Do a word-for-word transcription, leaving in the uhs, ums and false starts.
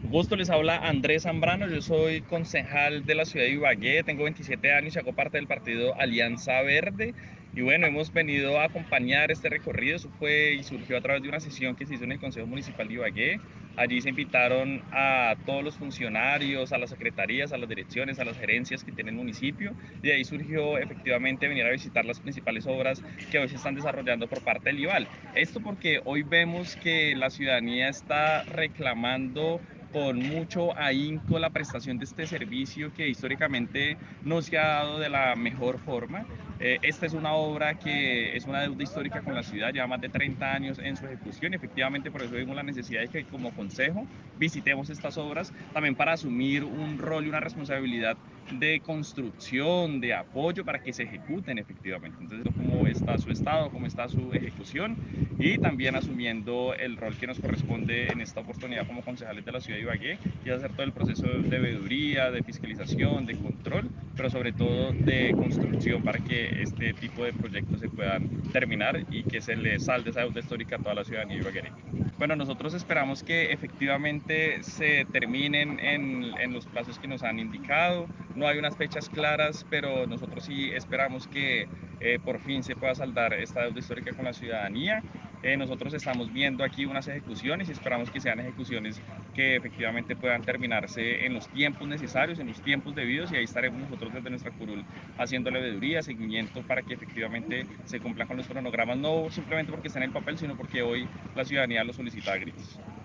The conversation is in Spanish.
Gusto, les habla Andrés Zambrano, yo soy concejal de la ciudad de Ibagué, tengo veintisiete años y hago parte del partido Alianza Verde. Y bueno, hemos venido a acompañar este recorrido. Eso fue y surgió a través de una sesión que se hizo en el Consejo Municipal de Ibagué. Allí se invitaron a todos los funcionarios, a las secretarías, a las direcciones, a las gerencias que tiene el municipio. Y de ahí surgió efectivamente venir a visitar las principales obras que hoy se están desarrollando por parte del IVAL. Esto porque hoy vemos que la ciudadanía está reclamando con mucho ahínco la prestación de este servicio que históricamente no se ha dado de la mejor forma. Eh, esta es una obra que es una deuda histórica con la ciudad, lleva más de treinta años en su ejecución. Efectivamente, por eso vimos la necesidad de que como consejo visitemos estas obras, también para asumir un rol y una responsabilidad de construcción, de apoyo para que se ejecuten efectivamente. Entonces, cómo está su estado, cómo está su ejecución y también asumiendo el rol que nos corresponde en esta oportunidad como concejales de la ciudad de Ibagué, y hacer todo el proceso de veeduría, de fiscalización, de control, pero sobre todo de construcción para que este tipo de proyectos se puedan terminar y que se le salde esa deuda histórica a toda la ciudadanía ibaguereña. Bueno, nosotros esperamos que efectivamente se terminen en, en los plazos que nos han indicado. No hay unas fechas claras, pero nosotros sí esperamos que eh, por fin se pueda saldar esta deuda histórica con la ciudadanía. Eh, nosotros estamos viendo aquí unas ejecuciones y esperamos que sean ejecuciones que efectivamente puedan terminarse en los tiempos necesarios, en los tiempos debidos, y ahí estaremos nosotros desde nuestra curul haciendo la veeduría, seguimiento para que efectivamente se cumplan con los cronogramas, no simplemente porque está en el papel, sino porque hoy la ciudadanía lo solicita a gritos.